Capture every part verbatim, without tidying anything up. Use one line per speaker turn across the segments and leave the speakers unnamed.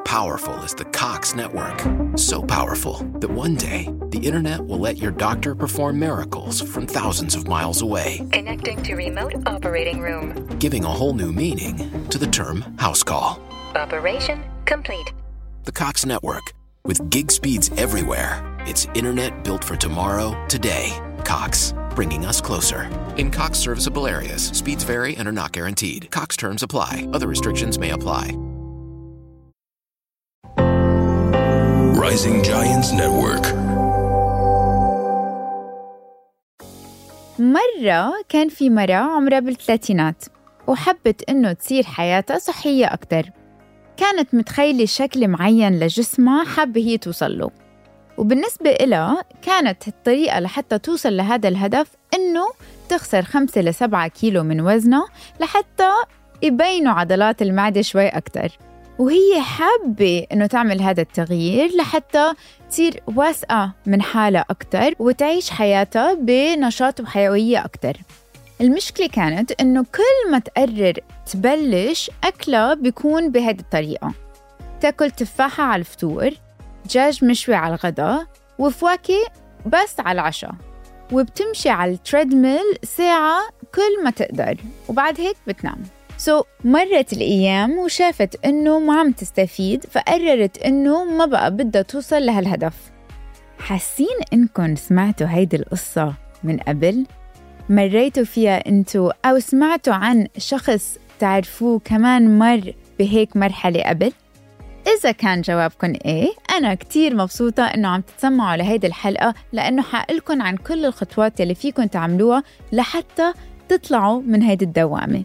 powerful is the Cox Network. So powerful that one day, the internet will let your doctor perform miracles from thousands of miles away.
Connecting to remote operating room.
Giving a whole new meaning to the term house call.
Operation complete.
The Cox Network. With gig speeds everywhere. It's internet built for tomorrow, today. Cox, bringing us closer. In Cox serviceable areas, speeds vary and are not guaranteed. Cox terms apply. Other restrictions may apply.
Rising Giants Network.
مرة كان في مرة عمرها بالثلاثينات وحبت إنه تصير حياتها صحية أكتر. كانت متخيلة شكل معين لجسمها حابة هي توصل له، وبالنسبة إلها كانت الطريقة لحتى توصل لهذا الهدف إنه تخسر خمسة لسبعة كيلو من وزنها لحتى يبينوا عضلات المعدة شوي أكتر، وهي حابة إنه تعمل هذا التغيير لحتى تصير واثقة من حالها أكتر وتعيش حياتها بنشاط وحيوية أكتر. المشكلة كانت إنه كل ما تقرر تبلش أكلها بيكون بهذه الطريقة: تاكل تفاحة على الفطور، دجاج مشوي على الغداء، وفواكه بس على العشاء، وبتمشي على التريدميل ساعة كل ما تقدر، وبعد هيك بتنام. سو so, مرت الأيام وشافت إنه ما عم تستفيد، فقررت إنه ما بقى بدها توصل لهالهدف. حاسين إنكم سمعتوا هيدي القصة من قبل؟ مريتوا فيها أنتوا أو سمعتوا عن شخص تعرفوه كمان مر بهيك مرحلة قبل؟ إذا كان جوابكم إيه، أنا كتير مبسوطة إنه عم تتسمعوا لهيدي الحلقة، لأنه حقلكم عن كل الخطوات اللي فيكم تعملوها لحتى تطلعوا من هيدي الدوامة.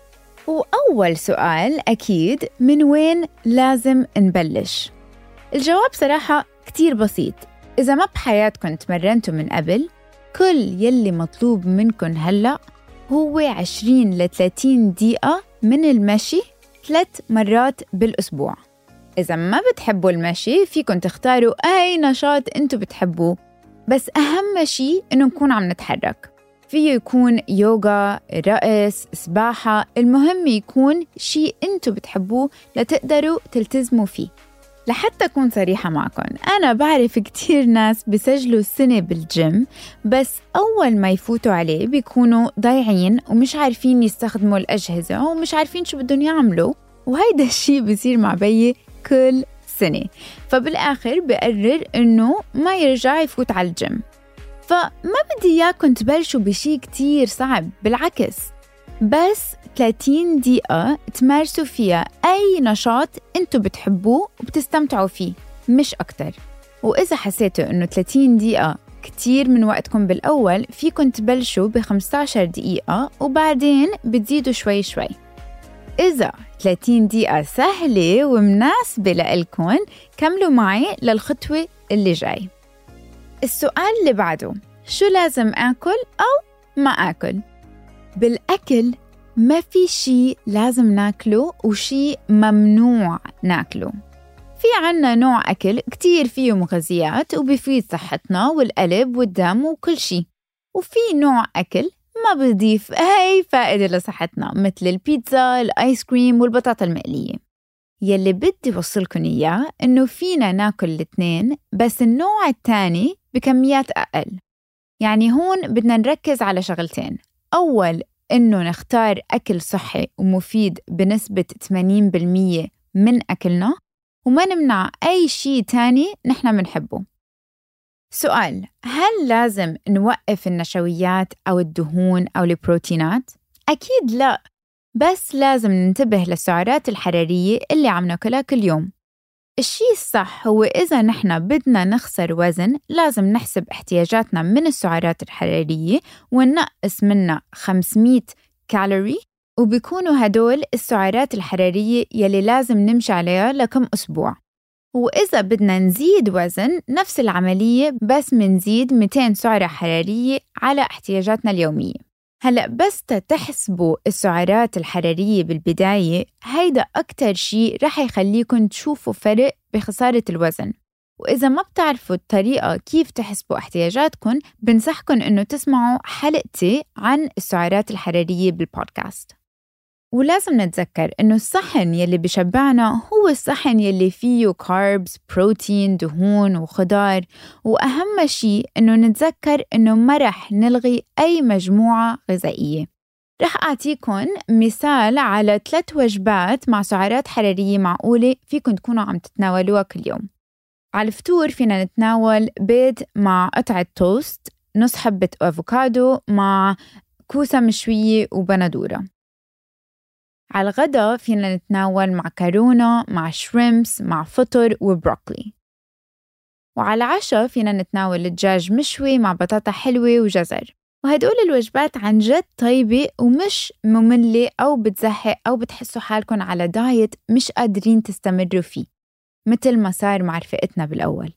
وأول سؤال أكيد، من وين لازم نبلش؟ الجواب صراحة كتير بسيط. إذا ما بحياتكم تمرنتوا من قبل، كل يلي مطلوب منكم هلأ هو عشرين لثلاثين دقيقة من المشي ثلاث مرات بالأسبوع. إذا ما بتحبوا المشي فيكن تختاروا أي نشاط أنتوا بتحبوه، بس أهم شيء إنه نكون عم نتحرك. فيه يكون يوغا، رقص، سباحة، المهم يكون شيء أنتوا بتحبوه لتقدروا تلتزموا فيه. لحتى أكون صريحة معكم، أنا بعرف كتير ناس بيسجلوا سنة بالجيم، بس أول ما يفوتوا عليه بيكونوا ضايعين ومش عارفين يستخدموا الأجهزة ومش عارفين شو بدهم يعملوا، وهيدا الشيء بيصير مع بيي كل سنة. فبالآخر بقرر إنه ما يرجع يفوت على الجيم. فما بدي إياكم تبلشوا بشي كتير صعب، بالعكس، بس ثلاثين دقيقة تمارسوا فيها أي نشاط أنتوا بتحبوه وبتستمتعوا فيه، مش أكتر. وإذا حسيتوا إنه ثلاثين دقيقة كتير من وقتكم بالأول، فيكم تبلشوا بخمسة عشر دقيقة وبعدين بتزيدوا شوي شوي. إذا ثلاثين دقيقة سهلة ومناسبة لإلكم، كملوا معي للخطوة اللي جاي. السؤال اللي بعده: شو لازم آكل أو ما آكل؟ بالأكل ما في شي لازم ناكله وشي ممنوع ناكله. في عنا نوع أكل كتير فيه مغذيات وبيفيد صحتنا والقلب والدم وكل شي، وفي نوع أكل ما بيضيف أي فائدة لصحتنا، مثل البيتزا، الآيس كريم والبطاطا المقلية. يلي بدي وصلكن إياه إنه فينا ناكل الاثنين، بس النوع الثاني بكميات أقل. يعني هون بدنا نركز على شغلتين: أول إنه نختار أكل صحي ومفيد بنسبة ثمانين بالمية من أكلنا، وما نمنع أي شيء تاني نحن منحبه. سؤال: هل لازم نوقف النشويات أو الدهون أو البروتينات؟ أكيد لا، بس لازم ننتبه للسعرات الحرارية اللي عم ناكلها كل يوم. الشيء الصح هو إذا نحن بدنا نخسر وزن، لازم نحسب احتياجاتنا من السعرات الحرارية وننقص منها خمسمية كالوري، وبيكونوا هدول السعرات الحرارية يلي لازم نمشي عليها لكم أسبوع. وإذا بدنا نزيد وزن، نفس العملية بس منزيد مئتين سعرة حرارية على احتياجاتنا اليومية. هلأ بس تحسبوا السعرات الحرارية بالبداية، هيدا أكتر شيء رح يخليكم تشوفوا فرق بخسارة الوزن. وإذا ما بتعرفوا الطريقة كيف تحسبوا احتياجاتكم، بنصحكم إنه تسمعوا حلقتي عن السعرات الحرارية بالبودكاست. ولازم نتذكر إنه الصحن يلي بيشبعنا هو الصحن يلي فيه كاربز، بروتين، دهون وخضار. وأهم شيء إنه نتذكر إنه ما رح نلغي أي مجموعة غذائية. رح أعطيكم مثال على ثلاث وجبات مع سعرات حرارية معقولة فيكم تكونوا عم تتناولوها كل يوم. على الفطور فينا نتناول بيض مع قطعة توست، نص حبة أفوكادو مع كوسة مشوية وبندورة. على الغداء فينا نتناول معكرونة مع شريمبس مع فطر وبروكلي. وعلى العشاء فينا نتناول الدجاج مشوي مع بطاطا حلوة وجزر. وهدول الوجبات عن جد طيبة ومش مملة أو بتزهق أو بتحسوا حالكم على دايت مش قادرين تستمروا فيه مثل ما صار مع رفقتنا بالأول.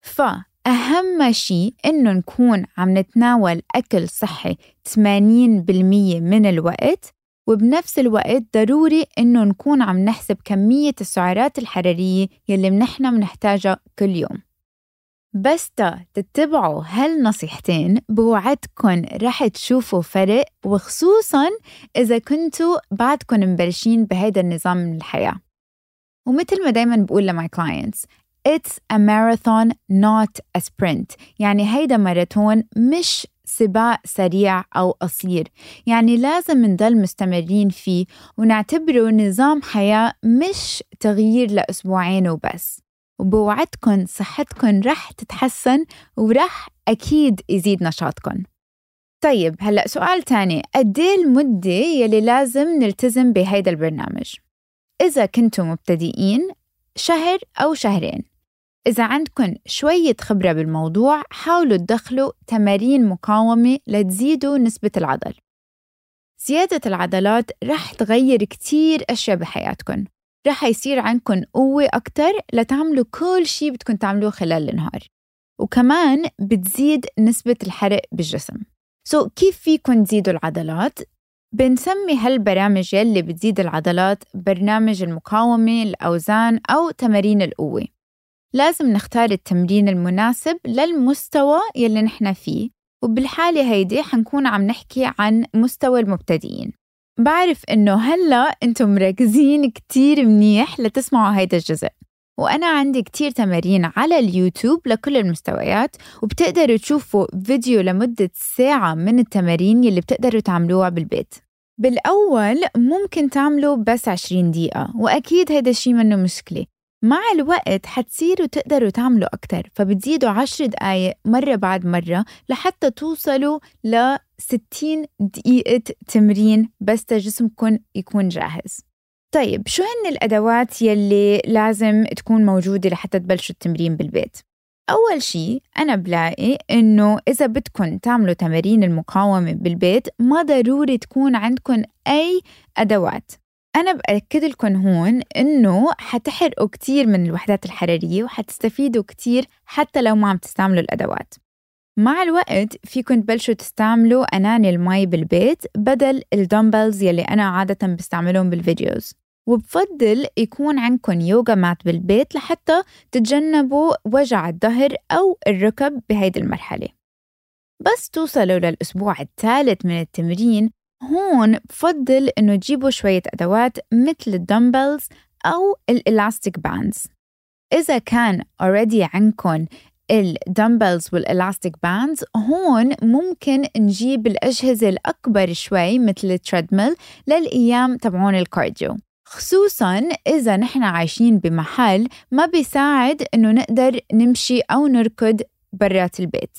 فأهم شيء إنه نكون عم نتناول أكل صحي ثمانين بالمية من الوقت، وبنفس الوقت ضروري إنه نكون عم نحسب كمية السعرات الحرارية يلي منحنا منحتاجها كل يوم. بس تا تتبعوا هالنصيحتين بوعدكن رح تشوفوا فرق، وخصوصاً إذا كنتوا بعدكن مبلشين بهيدا النظام من الحياة. ومثل ما دايماً بقول لماي clients it's a marathon not a sprint. يعني هيدا ماراثون مش سباق سريع أو قصير، يعني لازم نضل مستمرين فيه ونعتبره نظام حياة مش تغيير لأسبوعين وبس. وبوعدكن صحتكن رح تتحسن ورح أكيد يزيد نشاطكن. طيب هلأ سؤال تاني، قديه المدة يلي لازم نلتزم بهيدا البرنامج؟ إذا كنتوا مبتدئين شهر أو شهرين. إذا عندكن شوية خبرة بالموضوع حاولوا تدخلوا تمارين مقاومة لتزيدوا نسبة العضل. زيادة العضلات رح تغير كتير أشياء بحياتكن، رح يصير عندكن قوة أكتر لتعملوا كل شيء بدكن تعملوه خلال النهار، وكمان بتزيد نسبة الحرق بالجسم. سو so, كيف فيكن تزيدوا العضلات؟ بنسمي هالبرامج يلي بتزيد العضلات برنامج المقاومة، الأوزان أو تمارين القوة. لازم نختار التمرين المناسب للمستوى يلي نحن فيه، وبالحالة هيدي حنكون عم نحكي عن مستوى المبتدئين. بعرف إنه هلأ أنتم مركزين كتير منيح لتسمعوا هيدا الجزء، وأنا عندي كتير تمارين على اليوتيوب لكل المستويات، وبتقدروا تشوفوا فيديو لمدة ساعة من التمارين يلي بتقدروا تعملوها بالبيت. بالأول ممكن تعملوا بس عشرين دقيقة، وأكيد هيدا الشي منه مشكلة. مع الوقت حتصيروا تقدروا تعملوا أكتر، فبتزيدوا عشر دقايق مرة بعد مرة لحتى توصلوا لستين دقيقة تمرين بس جسمكم يكون جاهز. طيب شو هن الأدوات يلي لازم تكون موجودة لحتى تبلشوا التمرين بالبيت؟ أول شي أنا بلاقي إنه إذا بدكم تعملوا تمارين المقاومة بالبيت ما ضروري تكون عندكم أي أدوات. أنا بأكد لكم هون إنه حتحرقوا كتير من الوحدات الحرارية وحتستفيدوا كتير حتى لو ما عم تستعملوا الأدوات. مع الوقت فيكن تبلشوا تستعملوا أناني المي بالبيت بدل الدمبلز يلي أنا عادة بستعملهم بالفيديوز، وبفضل يكون عندكم يوغا مات بالبيت لحتى تتجنبوا وجع الظهر أو الركب بهيدي المرحلة. بس توصلوا للأسبوع الثالث من التمرين، هون بفضل إنه تجيبوا شوية أدوات مثل الدمبلز أو الإلاستيك باندز. إذا كان already عندكم الدمبلز والإلاستيك باندز، هون ممكن نجيب الأجهزة الأكبر شوي مثل التريدميل للأيام تبعون الكارديو، خصوصاً إذا نحن عايشين بمحل ما بيساعد إنه نقدر نمشي أو نركض برات البيت.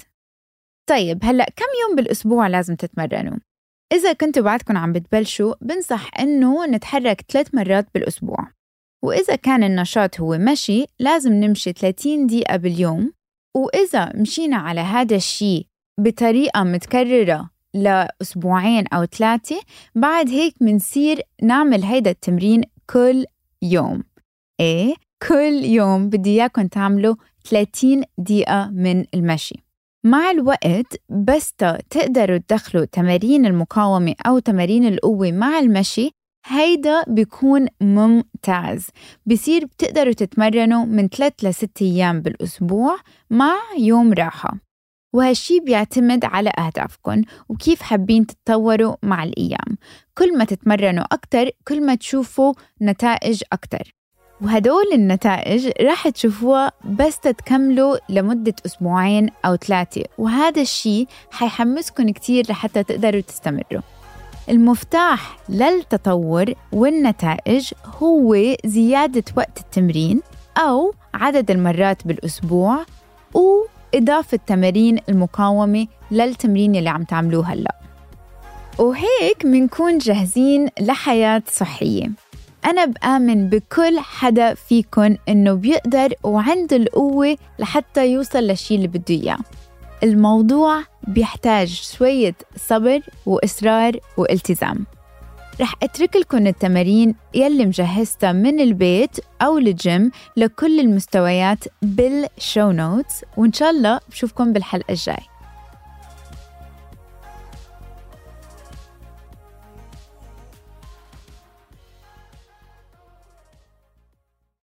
طيب هلأ كم يوم بالأسبوع لازم تتمرنوا؟ إذا كنتوا بعدكم عم بتبلشوا بنصح إنه نتحرك ثلاث مرات بالأسبوع، وإذا كان النشاط هو مشي لازم نمشي ثلاثين دقيقة باليوم. وإذا مشينا على هذا الشيء بطريقة متكررة لأسبوعين أو ثلاثة، بعد هيك منصير نعمل هيدا التمرين كل يوم. إيه كل يوم بدي إياكم تعملوا ثلاثين دقيقة من المشي. مع الوقت بس تقدروا تدخلوا تمارين المقاومة أو تمارين القوة مع المشي، هيدا بيكون ممتاز. بيصير بتقدروا تتمرنوا من ثلاث لست أيام بالأسبوع مع يوم راحة. وهالشي بيعتمد على أهدافكم وكيف حابين تتطوروا مع الأيام. كل ما تتمرنوا أكتر كل ما تشوفوا نتائج أكتر، وهدول النتائج راح تشوفوها بس تتكملوا لمدة أسبوعين أو ثلاثة، وهذا الشي حيحمسكم كتير لحتى تقدروا تستمروا. المفتاح للتطور والنتائج هو زيادة وقت التمرين أو عدد المرات بالأسبوع، وإضافة تمارين المقاومة للتمرين اللي عم تعملوه هلأ. وهيك منكون جاهزين لحياة صحية. أنا بآمن بكل حدا فيكن إنه بيقدر وعنده القوة لحتى يوصل للشي اللي بده إياه. الموضوع بيحتاج شوية صبر وإصرار والتزام. رح أترك لكم التمارين يلي مجهزتها من البيت أو الجيم لكل المستويات بالشو نوتس، وإن شاء الله بشوفكم بالحلقة الجاي.